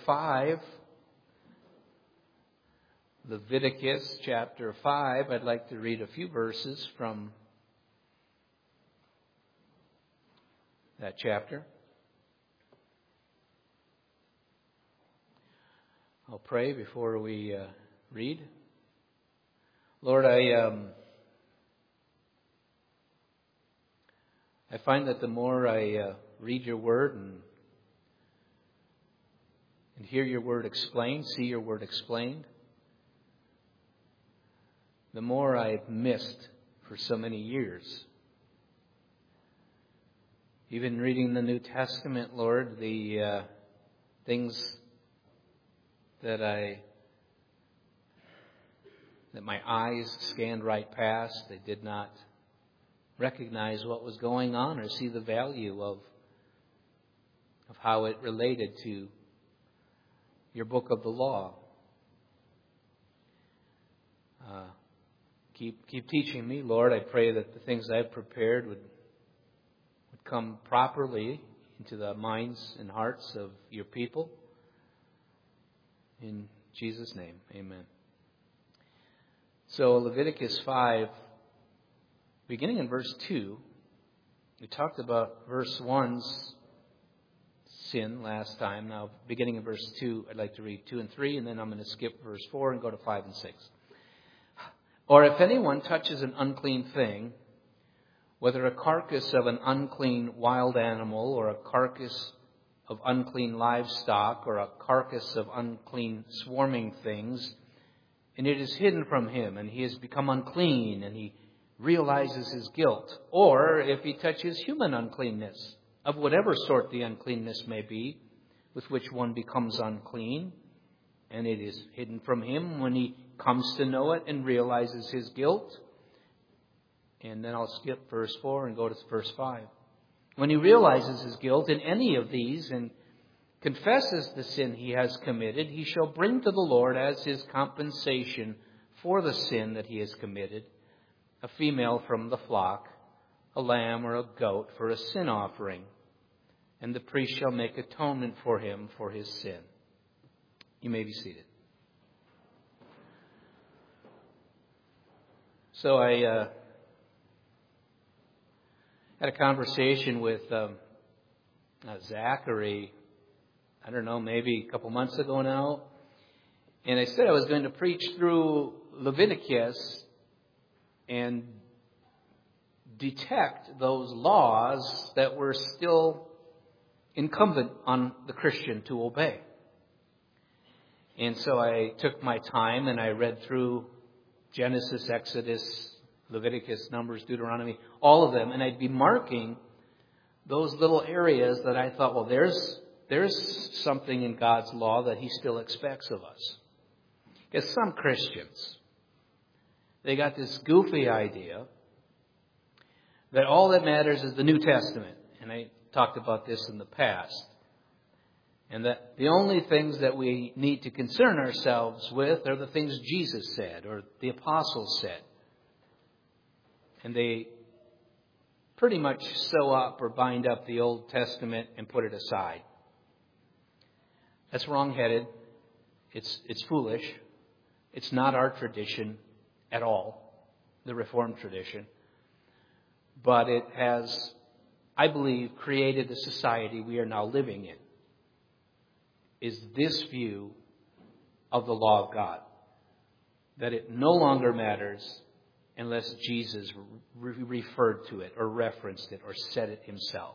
5. Leviticus chapter 5. I'd like to read a few verses from that chapter. I'll pray before we read. Lord, I find that the more I read your word and hear your word explained, see your word explained, the more I've missed for so many years. Even reading the New Testament, Lord, the things that my eyes scanned right past, they did not recognize what was going on or see the value of how it related to your book of the law. Keep teaching me, Lord. I pray that the things I've prepared would come properly into the minds and hearts of your people. In Jesus' name, amen. So Leviticus 5, beginning in verse 2, we talked about verse 1's sin last time. Now, beginning in verse 2, I'd like to read 2 and 3, and then I'm going to skip verse 4 and go to 5 and 6. Or if anyone touches an unclean thing, whether a carcass of an unclean wild animal, or a carcass of unclean livestock, or a carcass of unclean swarming things, and it is hidden from him, and he has become unclean, and he realizes his guilt. Or if he touches human uncleanness, of whatever sort the uncleanness may be, with which one becomes unclean, and it is hidden from him when he comes to know it and realizes his guilt. And then I'll skip verse 4 and go to verse 5. When he realizes his guilt in any of these and confesses the sin he has committed, he shall bring to the Lord as his compensation for the sin that he has committed a female from the flock, a lamb or a goat for a sin offering. And the priest shall make atonement for him for his sin. You may be seated. So I had a conversation with Zachary, I don't know, maybe a couple months ago now. And I said I was going to preach through Leviticus and detect those laws that were still incumbent on the Christian to obey. And so I took my time and I read through Genesis, Exodus, Leviticus, Numbers, Deuteronomy, all of them. And I'd be marking those little areas that I thought, well, there's something in God's law that he still expects of us. Because some Christians, they got this goofy idea that all that matters is the New Testament. And I talked about this in the past. And that the only things that we need to concern ourselves with are the things Jesus said or the apostles said. And they pretty much sew up or bind up the Old Testament and put it aside. That's wrong-headed. It's foolish. It's not our tradition at all, the Reformed tradition. But it has, I believe, created the society we are now living in. Is this view of the law of God. That it no longer matters unless Jesus referred to it or referenced it or said it himself.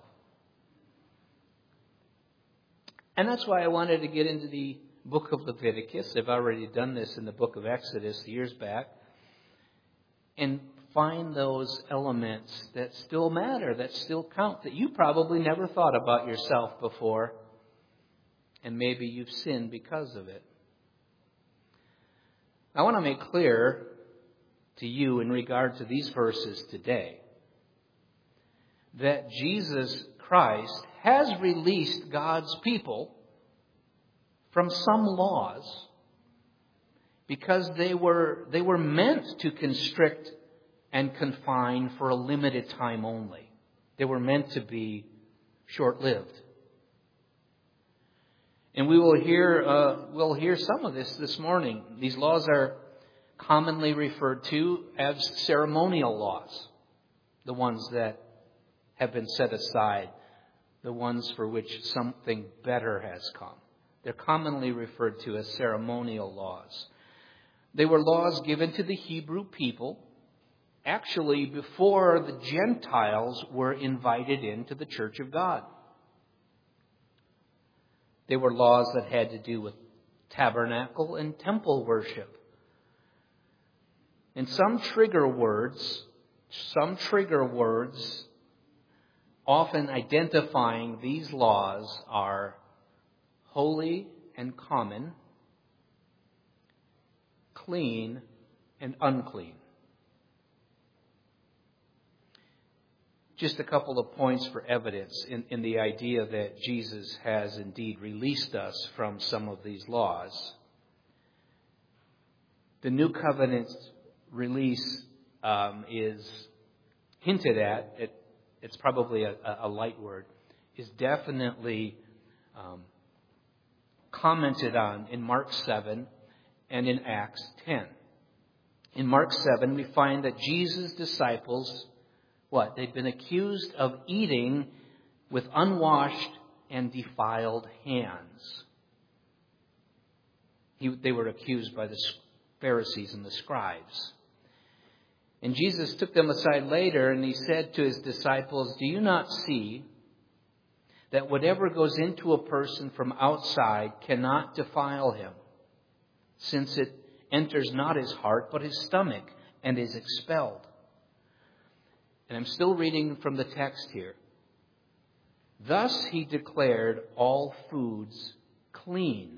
And that's why I wanted to get into the book of Leviticus. I've already done this in the book of Exodus years back. And find those elements that still matter, that still count, that you probably never thought about yourself before. And maybe you've sinned because of it. I want to make clear to you in regard to these verses today that Jesus Christ has released God's people from some laws because they were meant to constrict and confine for a limited time only. They were meant to be short-lived. And we'll hear some of this morning. These laws are commonly referred to as ceremonial laws, the ones that have been set aside, the ones for which something better has come. They're commonly referred to as ceremonial laws. They were laws given to the Hebrew people, actually before the Gentiles were invited into the church of God. They were laws that had to do with tabernacle and temple worship. And some trigger words often identifying these laws are holy and common, clean and unclean. Just a couple of points for evidence in the idea that Jesus has indeed released us from some of these laws. The New Covenant release is hinted at. It's probably a light word. Is definitely commented on in Mark 7 and in Acts 10. In Mark 7, we find that Jesus' disciples, they'd been accused of eating with unwashed and defiled hands. They were accused by the Pharisees and the scribes. And Jesus took them aside later and he said to his disciples, "Do you not see that whatever goes into a person from outside cannot defile him, since it enters not his heart but his stomach and is expelled?" And I'm still reading from the text here. "Thus he declared all foods clean."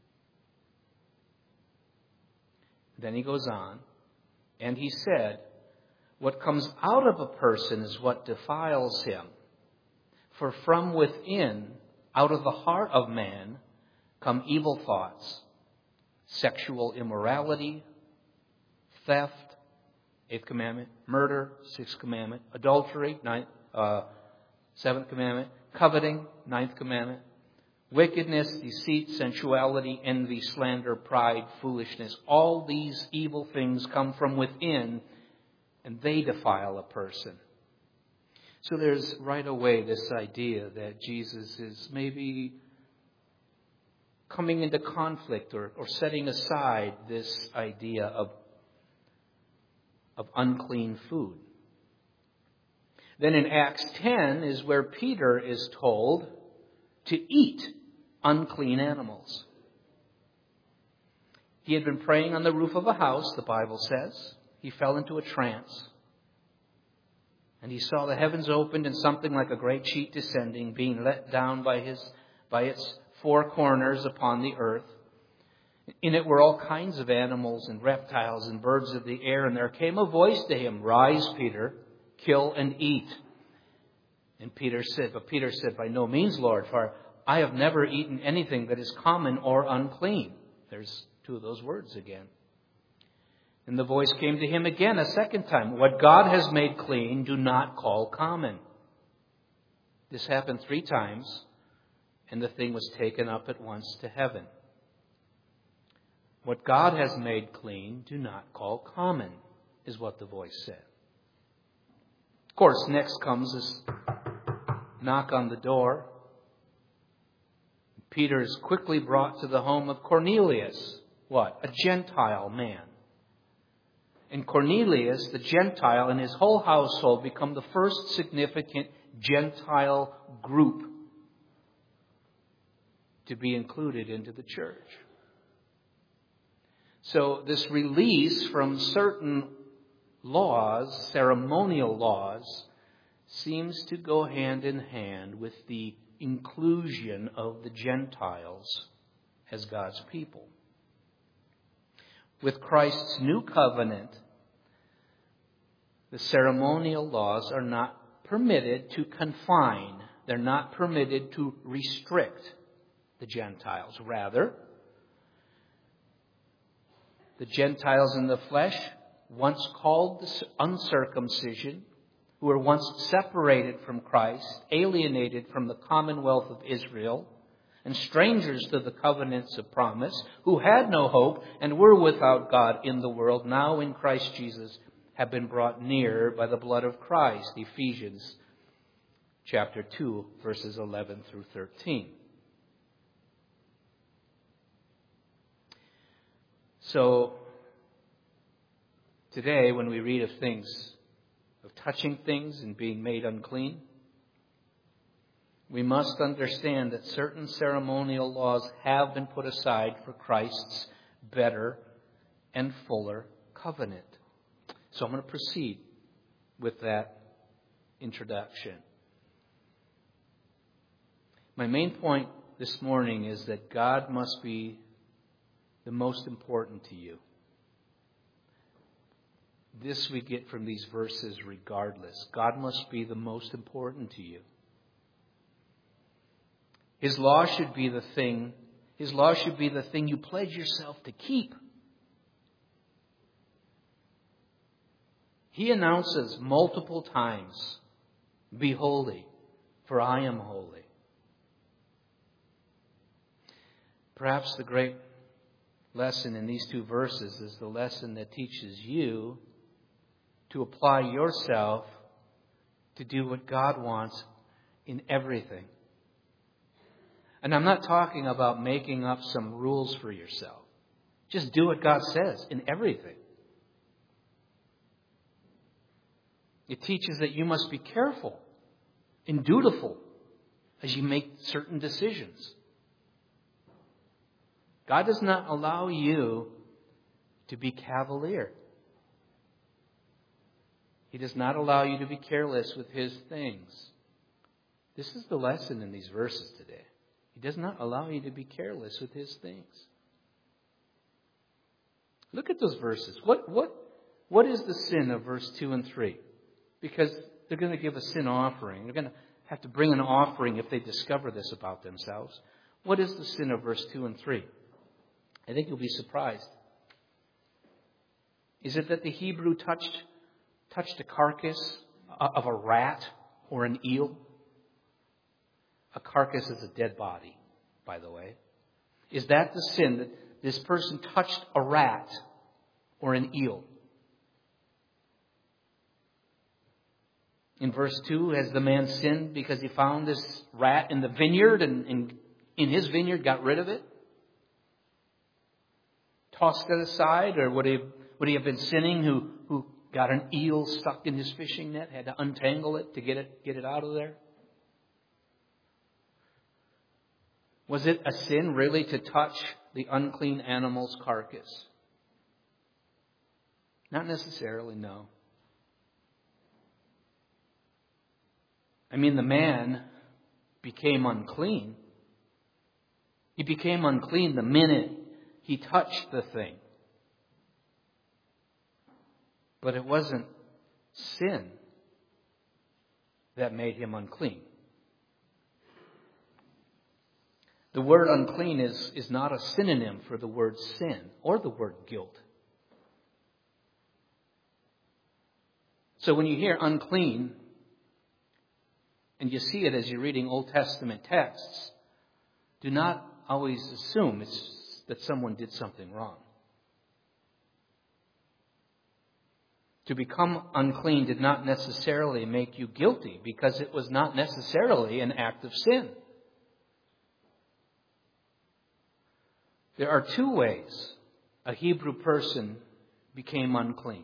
Then he goes on, and he said, "What comes out of a person is what defiles him. For from within, out of the heart of man, come evil thoughts, sexual immorality, theft," 8th commandment, murder, 6th commandment, adultery, 7th commandment, coveting, 9th commandment, wickedness, deceit, sensuality, envy, slander, pride, foolishness. All these evil things come from within, and they defile a person. So there's right away this idea that Jesus is maybe coming into conflict or setting aside this idea of unclean food. Then in Acts 10 is where Peter is told to eat unclean animals. He had been praying on the roof of a house, the Bible says. He fell into a trance. And he saw the heavens opened and something like a great sheet descending, being let down by its four corners upon the earth. In it were all kinds of animals and reptiles and birds of the air. And there came a voice to him, "Rise, Peter, kill and eat." And Peter said, "By no means, Lord, for I have never eaten anything that is common or unclean." There's two of those words again. And the voice came to him again a second time, "What God has made clean, do not call common." This happened 3 times, and the thing was taken up at once to heaven. What God has made clean, do not call common, is what the voice said. Of course, next comes this knock on the door. Peter is quickly brought to the home of Cornelius. A Gentile man. And Cornelius, the Gentile, and his whole household become the first significant Gentile group to be included into the church. So this release from certain laws, ceremonial laws, seems to go hand in hand with the inclusion of the Gentiles as God's people. With Christ's new covenant, the ceremonial laws are not permitted to confine. They're not permitted to restrict the Gentiles. Rather, the Gentiles in the flesh, once called the uncircumcision, who were once separated from Christ, alienated from the commonwealth of Israel, and strangers to the covenants of promise, who had no hope and were without God in the world, now in Christ Jesus have been brought near by the blood of Christ. Ephesians chapter 2, verses 11 through 13. So, today when we read of things, of touching things and being made unclean, we must understand that certain ceremonial laws have been put aside for Christ's better and fuller covenant. So I'm going to proceed with that introduction. My main point this morning is that God must be the most important to you. This we get from these verses regardless. God must be the most important to you. His law should be the thing you pledge yourself to keep. He announces multiple times, "Be holy, for I am holy." Perhaps the great lesson in these two verses is the lesson that teaches you to apply yourself to do what God wants in everything. And I'm not talking about making up some rules for yourself. Just do what God says in everything. It teaches that you must be careful and dutiful as you make certain decisions. God does not allow you to be cavalier. He does not allow you to be careless with His things. This is the lesson in these verses today. He does not allow you to be careless with His things. Look at those verses. What is the sin of verse 2 and 3? Because they're going to give a sin offering. They're going to have to bring an offering if they discover this about themselves. What is the sin of verse 2 and 3? I think you'll be surprised. Is it that the Hebrew touched a carcass of a rat or an eel? A carcass is a dead body, by the way. Is that the sin, that this person touched a rat or an eel? In verse 2, has the man sinned because he found this rat in the vineyard and in his vineyard got rid of it? Tossed it aside? Or would he have been sinning who got an eel stuck in his fishing net, had to untangle it to get it out of there? Was it a sin really to touch the unclean animal's carcass? Not necessarily, no. I mean, the man became unclean. He became unclean the minute he touched the thing. But it wasn't sin that made him unclean. The word unclean is not a synonym for the word sin or the word guilt. So when you hear unclean, and you see it as you're reading Old Testament texts, do not always assume it's that someone did something wrong. To become unclean did not necessarily make you guilty, because it was not necessarily an act of sin. There are two ways a Hebrew person became unclean.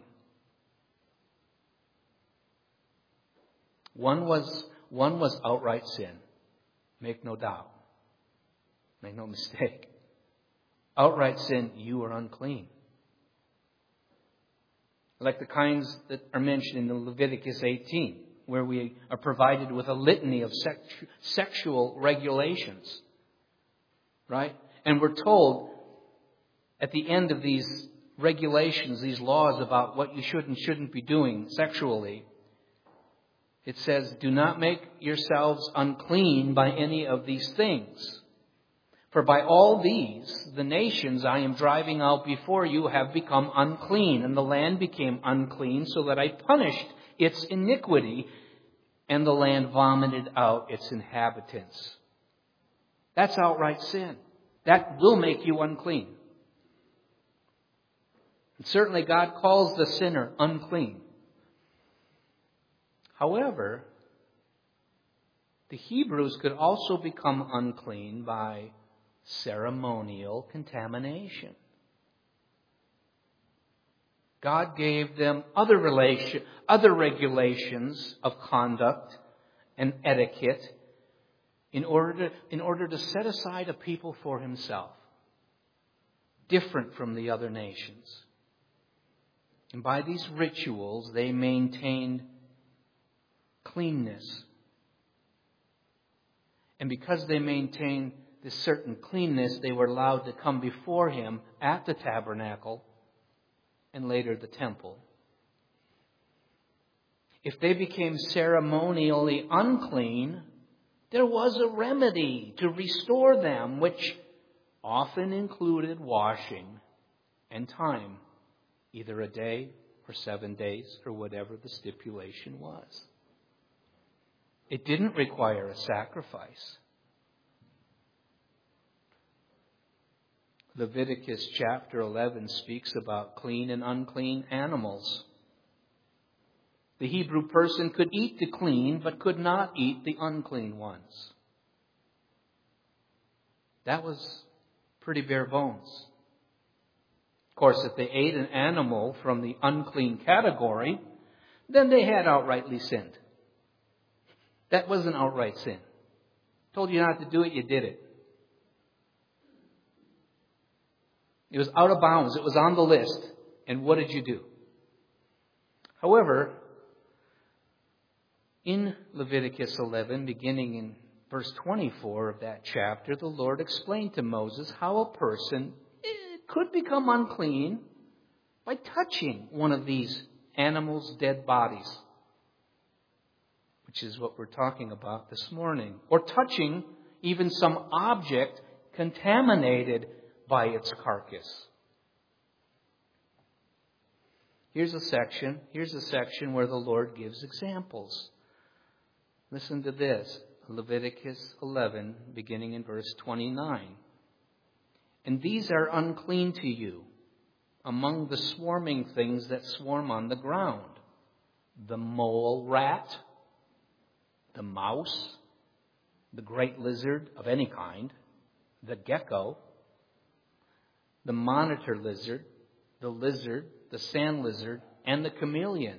One was outright sin. Make no doubt. Make no mistake. Outright sin, you are unclean. Like the kinds that are mentioned in Leviticus 18, where we are provided with a litany of sexual regulations. Right? And we're told at the end of these regulations, these laws about what you should and shouldn't be doing sexually, it says, do not make yourselves unclean by any of these things. For by all these, the nations I am driving out before you have become unclean, and the land became unclean, so that I punished its iniquity, and the land vomited out its inhabitants. That's outright sin. That will make you unclean. And certainly God calls the sinner unclean. However, the Hebrews could also become unclean by ceremonial contamination. God gave them other regulations of conduct and etiquette in order to set aside a people for himself, different from the other nations. And by these rituals, they maintained cleanness. And because they maintained this certain cleanness, they were allowed to come before him at the tabernacle and later the temple. If they became ceremonially unclean, there was a remedy to restore them, which often included washing and time, either a day or 7 days or whatever the stipulation was. It didn't require a sacrifice. Leviticus chapter 11 speaks about clean and unclean animals. The Hebrew person could eat the clean, but could not eat the unclean ones. That was pretty bare bones. Of course, if they ate an animal from the unclean category, then they had outrightly sinned. That was an outright sin. Told you not to do it, you did it. It was out of bounds. It was on the list. And what did you do? However, in Leviticus 11, beginning in verse 24 of that chapter, the Lord explained to Moses how a person could become unclean by touching one of these animals' dead bodies, which is what we're talking about this morning, or touching even some object contaminated by its carcass. Here's a section where the Lord gives examples. Listen to this, Leviticus 11, beginning in verse 29. And these are unclean to you among the swarming things that swarm on the ground: the mole rat, the mouse, the great lizard of any kind, the gecko, the monitor lizard, the sand lizard, and the chameleon.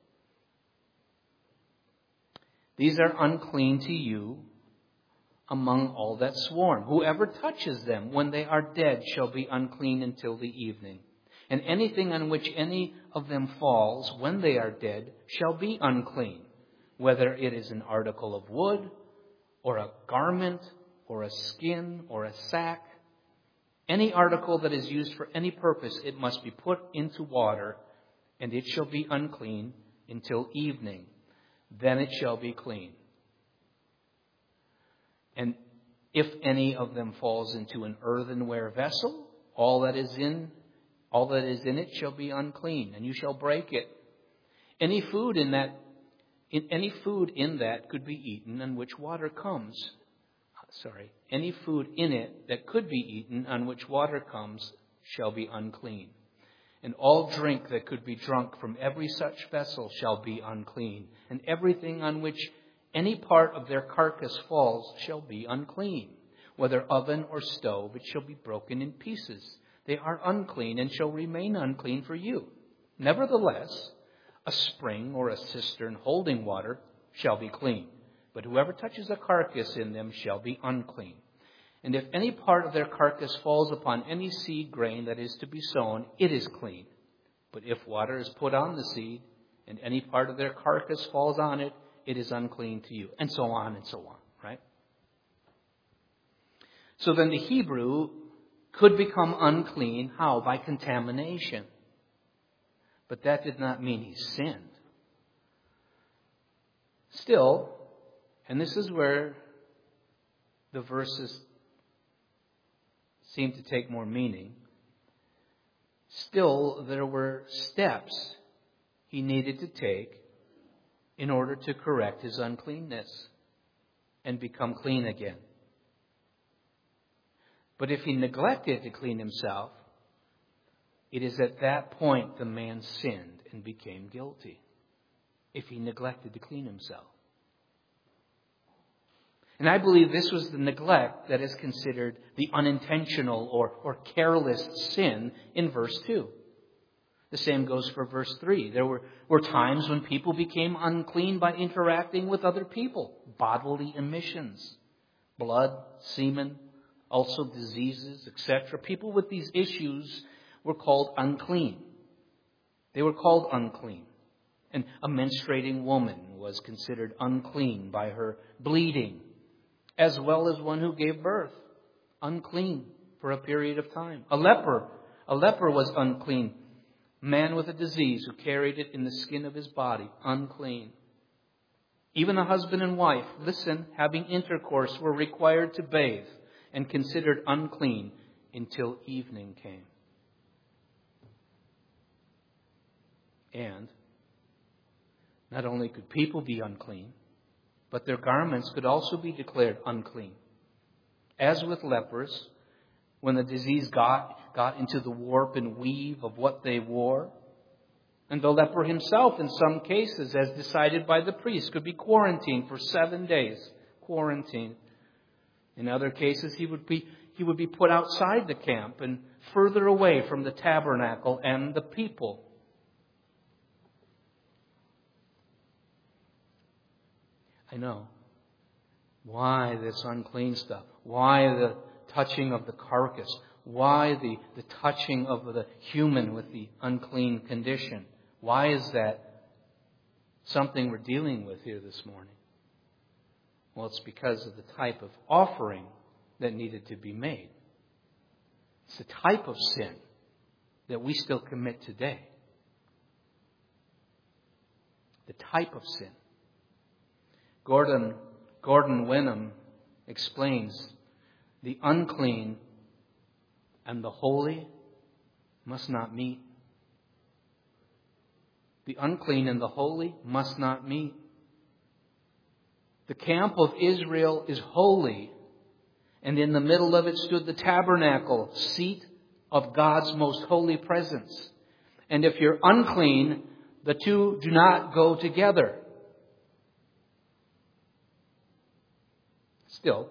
These are unclean to you among all that swarm. Whoever touches them when they are dead shall be unclean until the evening. And anything on which any of them falls when they are dead shall be unclean, whether it is an article of wood, or a garment, or a skin, or a sack. Any article that is used for any purpose, it must be put into water, and it shall be unclean until evening. Then it shall be clean. And if any of them falls into an earthenware vessel, all that is in it shall be unclean, and you shall break it. Any food in that could be eaten on which water comes. Any food in it that could be eaten on which water comes shall be unclean. And all drink that could be drunk from every such vessel shall be unclean. And everything on which any part of their carcass falls shall be unclean. Whether oven or stove, it shall be broken in pieces. They are unclean and shall remain unclean for you. Nevertheless, a spring or a cistern holding water shall be clean. But whoever touches a carcass in them shall be unclean. And if any part of their carcass falls upon any seed grain that is to be sown, it is clean. But if water is put on the seed, and any part of their carcass falls on it, it is unclean to you. And so on, right? So then the Hebrew could become unclean. How? By contamination. But that did not mean he sinned. Still, and this is where the verses seem to take more meaning, still there were steps he needed to take in order to correct his uncleanness and become clean again. But if he neglected to clean himself, it is at that point the man sinned and became guilty. If he neglected to clean himself. And I believe this was the neglect that is considered the unintentional or careless sin in verse 2. The same goes for verse 3. There were times when people became unclean by interacting with other people. Bodily emissions, blood, semen, also diseases, etc. People with these issues were called unclean. They were called unclean. And a menstruating woman was considered unclean by her bleeding, as well as one who gave birth, unclean for a period of time. A leper was unclean. Man with a disease who carried it in the skin of his body, unclean. Even a husband and wife, having intercourse, were required to bathe and considered unclean until evening came. And not only could people be unclean, but their garments could also be declared unclean. As with lepers, when the disease got into the warp and weave of what they wore, and the leper himself, in some cases, as decided by the priest, could be quarantined for 7 days. Quarantined. In other cases, he would be put outside the camp and further away from the tabernacle and the people. I know. Why this unclean stuff? Why the touching of the carcass? Why the touching of the human with the unclean condition? Why is that something we're dealing with here this morning? Well, it's because of the type of offering that needed to be made. It's the type of sin that we still commit today. The type of sin. Gordon Wenham explains the unclean and the holy must not meet. The unclean and the holy must not meet. The camp of Israel is holy, and in the middle of it stood the tabernacle, seat of God's most holy presence. And if you're unclean, the two do not go together. Still,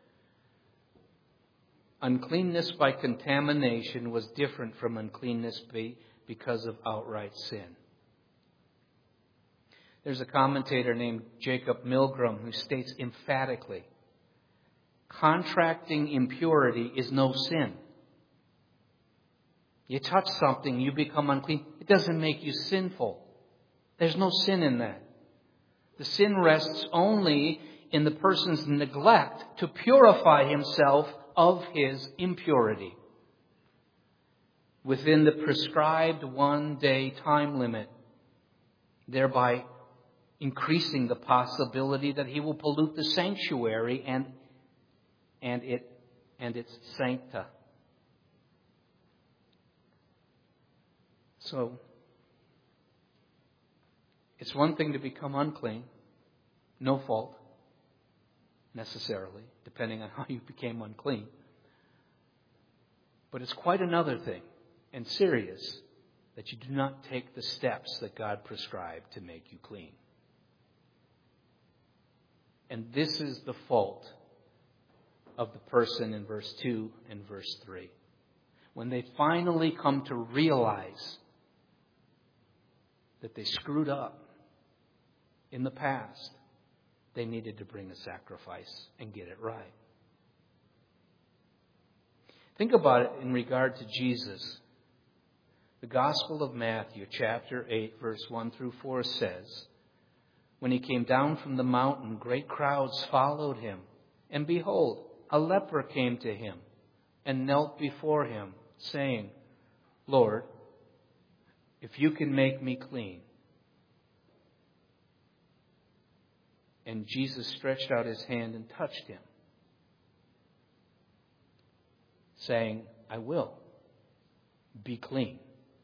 uncleanness by contamination was different from uncleanness because of outright sin. There's a commentator named Jacob Milgrom who states emphatically, contracting impurity is no sin. You touch something, you become unclean. It doesn't make you sinful. There's no sin in that. The sin rests only in the person's neglect to purify himself of his impurity within the prescribed 1-day time limit, thereby increasing the possibility that he will pollute the sanctuary and its sancta. So, it's one thing to become unclean, no fault, necessarily, depending on how you became unclean. But it's quite another thing, and serious, that you do not take the steps that God prescribed to make you clean. And this is the fault of the person in verse 2 and verse 3. When they finally come to realize that they screwed up in the past, they needed to bring a sacrifice and get it right. Think about it in regard to Jesus. The Gospel of Matthew, chapter 8, verse 1 through 4 says, when he came down from the mountain, great crowds followed him. And behold, a leper came to him and knelt before him, saying, Lord, if you can make me clean. And Jesus stretched out his hand and touched him, saying, I will. Be clean.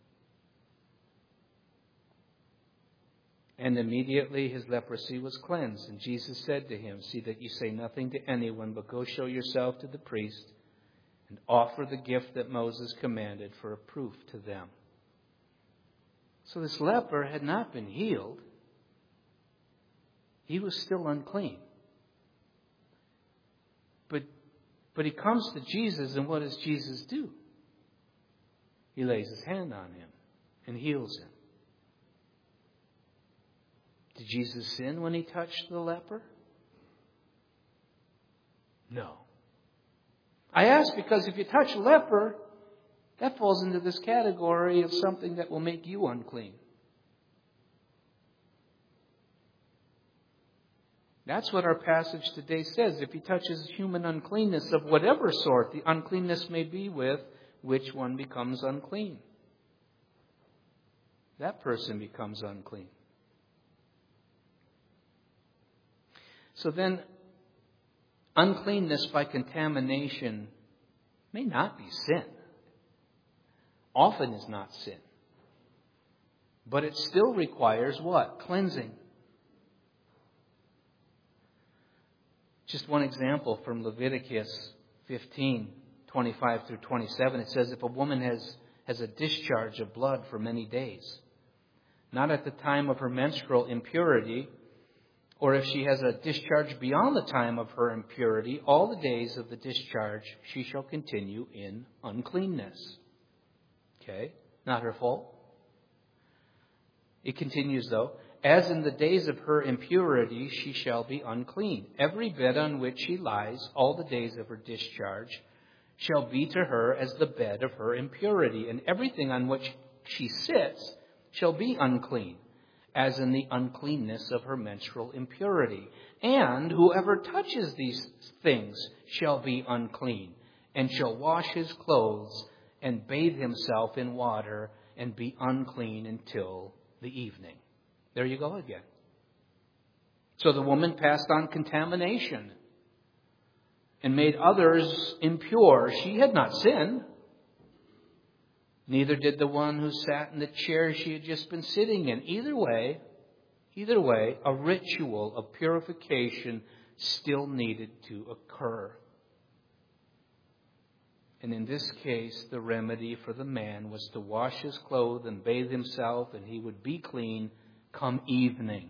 And immediately his leprosy was cleansed. And Jesus said to him, see that you say nothing to anyone, but go show yourself to the priest and offer the gift that Moses commanded for a proof to them. So this leper had not been healed. He was still unclean. But he comes to Jesus, and what does Jesus do? He lays his hand on him and heals him. Did Jesus sin when he touched the leper? No. I ask because if you touch a leper, that falls into this category of something that will make you unclean. That's what our passage today says. If he touches human uncleanness of whatever sort the uncleanness may be with, which one becomes unclean? That person becomes unclean. So then, uncleanness by contamination may not be sin. Often is not sin. But it still requires what? Cleansing. Just one example from Leviticus 15:25 through 27. It says, if a woman has a discharge of blood for many days, not at the time of her menstrual impurity, or if she has a discharge beyond the time of her impurity, all the days of the discharge she shall continue in uncleanness. Okay, not her fault. It continues though. As in the days of her impurity, she shall be unclean. Every bed on which she lies, all the days of her discharge, shall be to her as the bed of her impurity. And everything on which she sits shall be unclean, as in the uncleanness of her menstrual impurity. And whoever touches these things shall be unclean, and shall wash his clothes, and bathe himself in water, and be unclean until the evening. There you go again. So the woman passed on contamination and made others impure. She had not sinned. Neither did the one who sat in the chair she had just been sitting in. Either way, a ritual of purification still needed to occur. And in this case, the remedy for the man was to wash his clothes and bathe himself, and he would be clean come evening.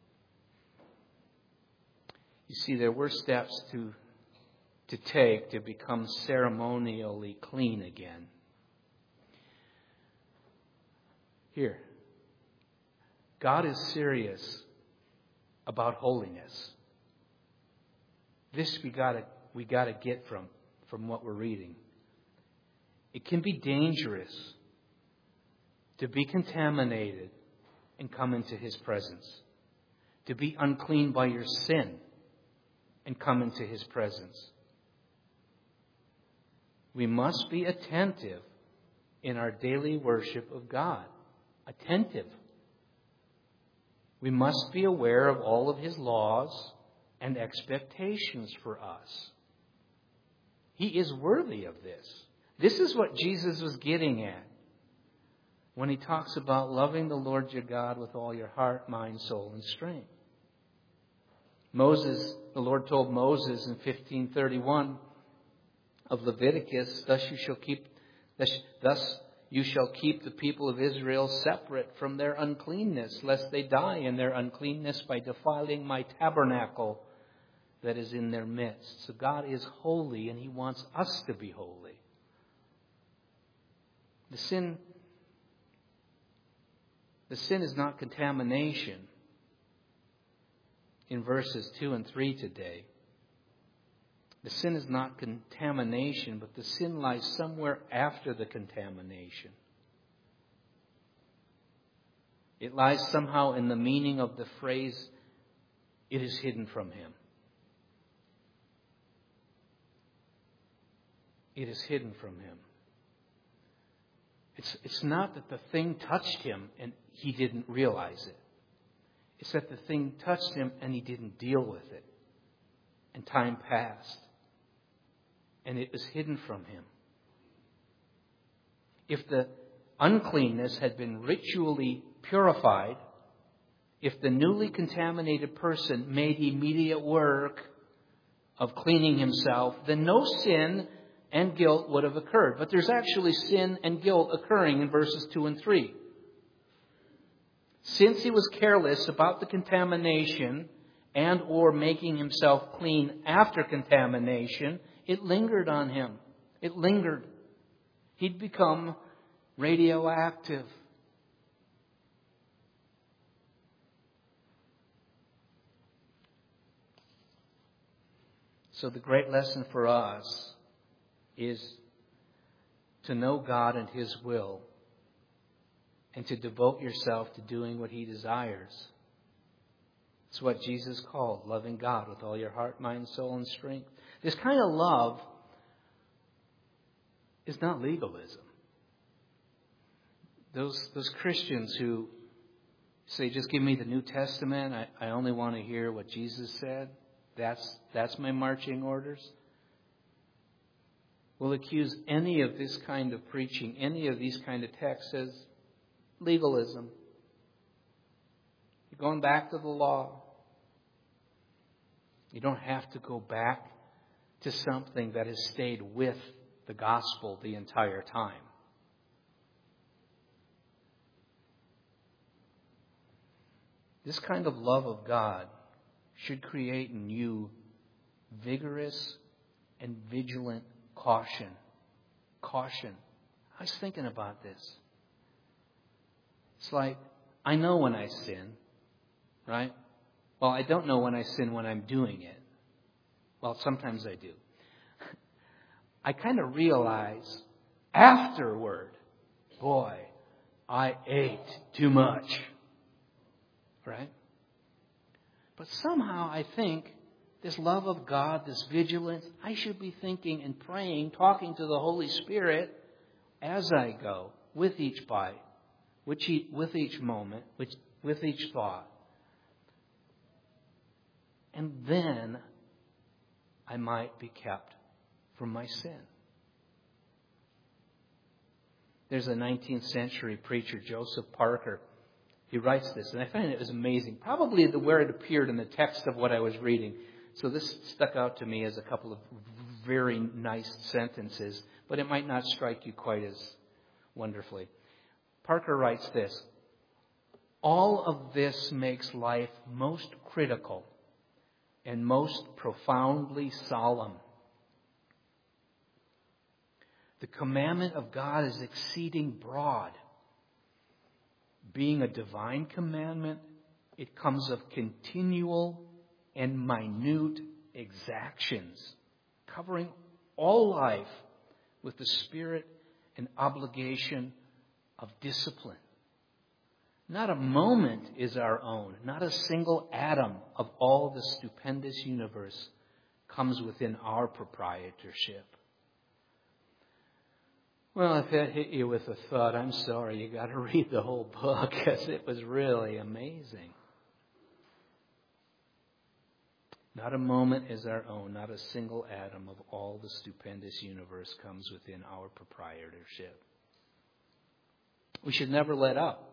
You see, there were steps to take to become ceremonially clean again. Here, God is serious about holiness. This we gotta get from what we're reading. It can be dangerous to be contaminated and come into His presence. To be unclean by your sin and come into His presence. We must be attentive in our daily worship of God. Attentive. We must be aware of all of His laws and expectations for us. He is worthy of this. This is what Jesus was getting at when He talks about loving the Lord your God with all your heart, mind, soul, and strength. The Lord told Moses in 1531 of Leviticus, thus you shall keep the people of Israel separate from their uncleanness, lest they die in their uncleanness by defiling my tabernacle that is in their midst. So God is holy, and He wants us to be holy. The sin is not contamination in verses 2 and 3 today. The sin is not contamination, but the sin lies somewhere after the contamination. It lies somehow in the meaning of the phrase, it is hidden from him. It is hidden from him. It's not that the thing touched him and he didn't realize it. It's that the thing touched him and he didn't deal with it. And time passed. And it was hidden from him. If the uncleanness had been ritually purified, if the newly contaminated person made immediate work of cleaning himself, then no sin and guilt would have occurred. But there's actually sin and guilt occurring in verses 2 and 3. Since he was careless about the contamination and or making himself clean after contamination, it lingered on him. It lingered. He'd become radioactive. So the great lesson for us is to know God and His will and to devote yourself to doing what He desires. It's what Jesus called loving God with all your heart, mind, soul, and strength. This kind of love is not legalism. Those Christians who say, just give me the New Testament, I only want to hear what Jesus said, that's my marching orders, will accuse any of this kind of preaching, any of these kind of texts as legalism. You're going back to the law. You don't have to go back to something that has stayed with the gospel the entire time. This kind of love of God should create in you vigorous and vigilant caution. Caution. I was thinking about this. It's like, I know when I sin, right? Well, I don't know when I sin when I'm doing it. Well, sometimes I do. I kind of realize afterward, boy, I ate too much. Right? But somehow I think this love of God, this vigilance, I should be thinking and praying, talking to the Holy Spirit as I go, with each bite, with each moment, with each thought. And then I might be kept from my sin. There's a 19th century preacher, Joseph Parker. He writes this, and I find it was amazing. Probably where it appeared in the text of what I was reading. So this stuck out to me as a couple of very nice sentences, but it might not strike you quite as wonderfully. Parker writes this: all of this makes life most critical and most profoundly solemn. The commandment of God is exceeding broad. Being a divine commandment, it comes of continual and minute exactions, covering all life with the spirit and obligation of discipline. Not a moment is our own. Not a single atom of all the stupendous universe comes within our proprietorship. Well, if that hit you with a thought, I'm sorry, you got to read the whole book, because it was really amazing. Not a moment is our own. Not a single atom of all the stupendous universe comes within our proprietorship. We should never let up.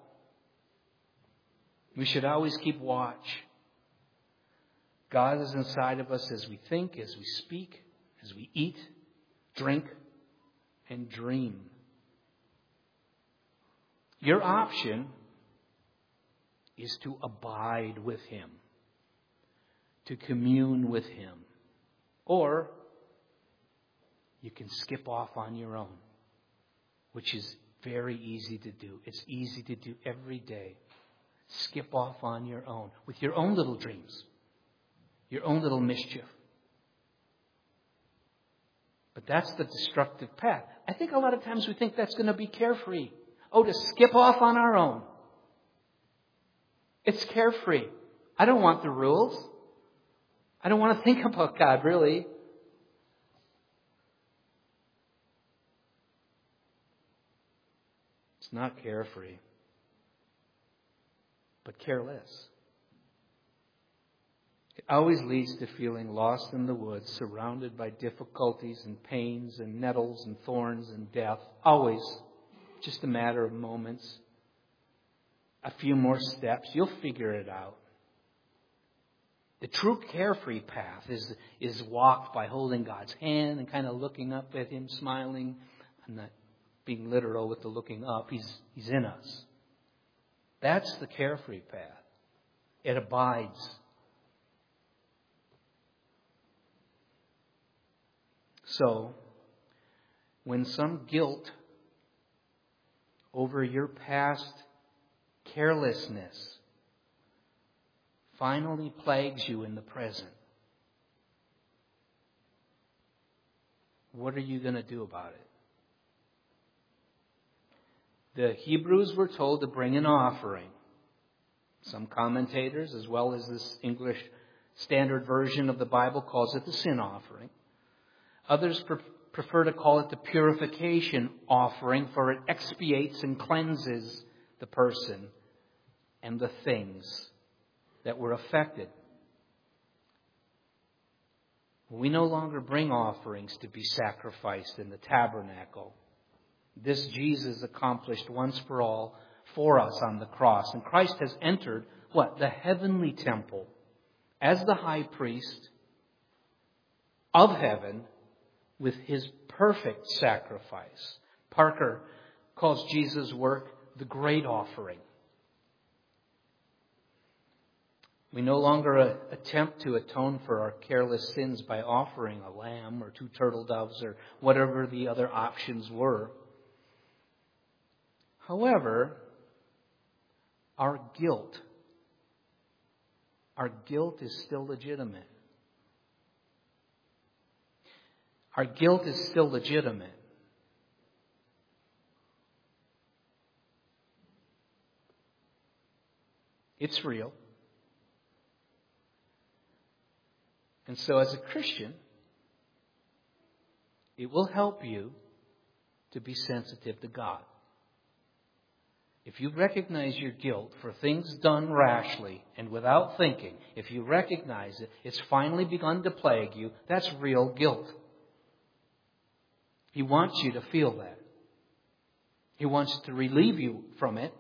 We should always keep watch. God is inside of us as we think, as we speak, as we eat, drink, and dream. Your option is to abide with Him, to commune with Him. Or you can skip off on your own, which is very easy to do. It's easy to do every day. Skip off on your own, with your own little dreams, your own little mischief. But that's the destructive path. I think a lot of times we think that's going to be carefree. Oh, to skip off on our own. It's carefree. I don't want the rules. I don't want to think about God, really. It's not carefree, but careless. It always leads to feeling lost in the woods, surrounded by difficulties and pains and nettles and thorns and death. Always just a matter of moments. A few more steps. You'll figure it out. The true carefree path is walked by holding God's hand and kind of looking up at Him, smiling. I'm not being literal with the looking up. He's in us. That's the carefree path. It abides. So, when some guilt over your past carelessness finally plagues you in the present, what are you going to do about it? The Hebrews were told to bring an offering. Some commentators, as well as this English Standard Version of the Bible, calls it the sin offering. Others prefer to call it the purification offering, for it expiates and cleanses the person and the things that were affected. We no longer bring offerings to be sacrificed in the tabernacle. This Jesus accomplished once for all for us on the cross. And Christ has entered, the heavenly temple as the high priest of heaven with His perfect sacrifice. Parker calls Jesus' work the great offering. We no longer attempt to atone for our careless sins by offering a lamb or 2 turtle doves or whatever the other options were. However, our guilt is still legitimate. Our guilt is still legitimate. It's real. And so as a Christian, it will help you to be sensitive to God. If you recognize your guilt for things done rashly and without thinking, if you recognize it, it's finally begun to plague you, that's real guilt. He wants you to feel that. He wants to relieve you from it.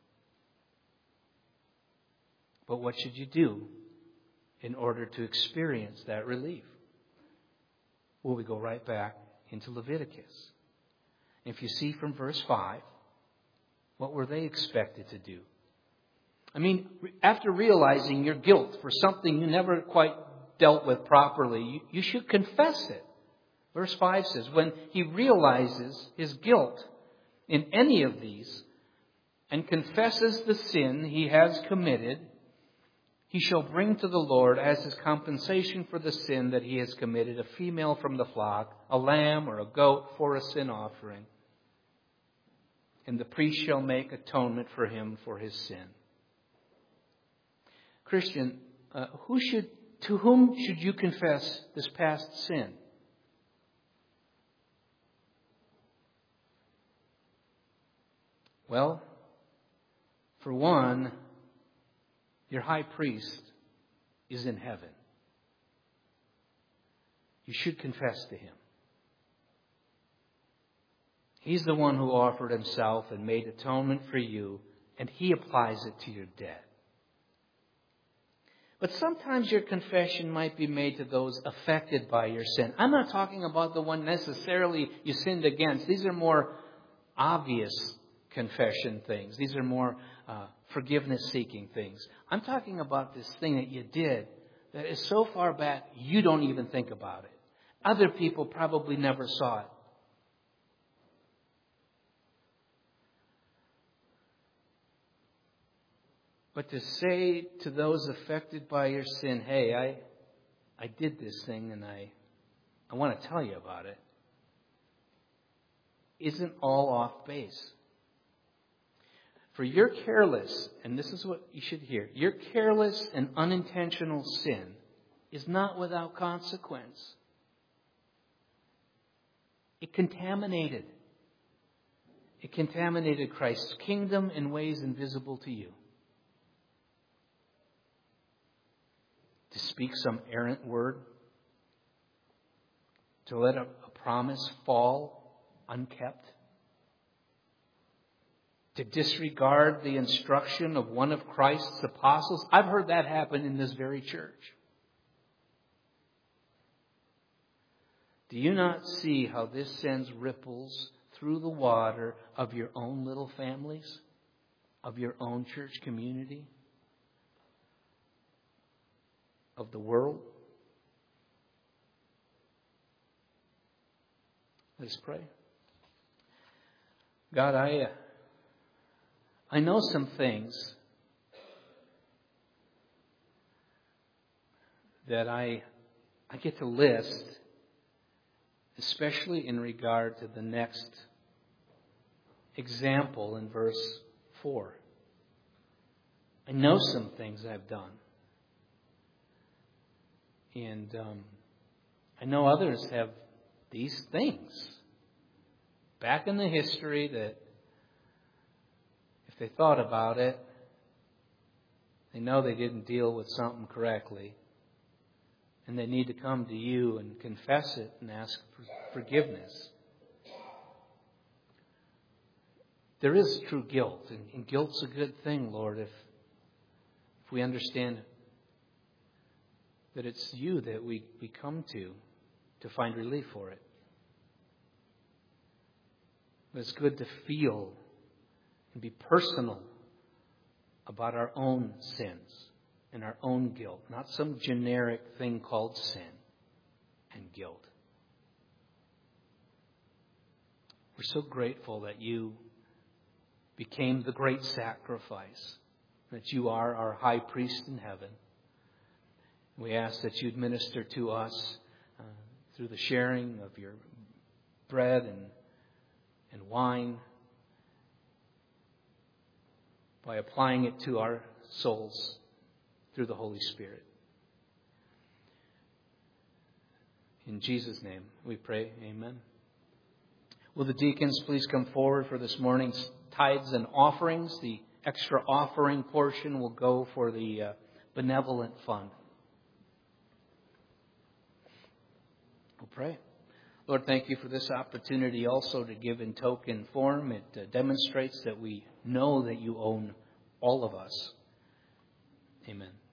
But what should you do in order to experience that relief? Well, we go right back into Leviticus. If you see from verse 5, what were they expected to do? I mean, after realizing your guilt for something you never quite dealt with properly, you should confess it. Verse 5 says, when he realizes his guilt in any of these and confesses the sin he has committed, he shall bring to the Lord as his compensation for the sin that he has committed a female from the flock, a lamb or a goat for a sin offering. And the priest shall make atonement for him for his sin. Christian, to whom should you confess this past sin? Well, for one, your high priest is in heaven. You should confess to him. He's the one who offered himself and made atonement for you, and he applies it to your debt. But sometimes your confession might be made to those affected by your sin. I'm not talking about the one necessarily you sinned against. These are more obvious confession things. These are more forgiveness-seeking things. I'm talking about this thing that you did that is so far back you don't even think about it. Other people probably never saw it. But to say to those affected by your sin, hey, I did this thing and I want to tell you about it, isn't all off base. For your careless, and this is what you should hear, your careless and unintentional sin is not without consequence. It contaminated Christ's kingdom in ways invisible to you. To speak some errant word, to let a promise fall unkept, to disregard the instruction of one of Christ's apostles. I've heard that happen in this very church. Do you not see how this sends ripples through the water of your own little families, of your own church community, of the world? Let's pray. God, I know some things that I get to list, especially in regard to the next example in verse 4. I know some things I've done. And I know others have these things back in the history that if they thought about it, they know they didn't deal with something correctly. And they need to come to you and confess it and ask for forgiveness. There is true guilt, and guilt's a good thing, Lord, if we understand that it's you that we come to find relief for it. But it's good to feel and be personal about our own sins and our own guilt, not some generic thing called sin and guilt. We're so grateful that you became the great sacrifice, that you are our high priest in heaven. We ask that you'd minister to us through the sharing of your bread and wine, by applying it to our souls through the Holy Spirit. In Jesus' name we pray, amen. Will the deacons please come forward for this morning's tithes and offerings? The extra offering portion will go for the benevolent fund. We'll pray. Lord, thank you for this opportunity also to give in token form. It demonstrates that we know that you own all of us. Amen.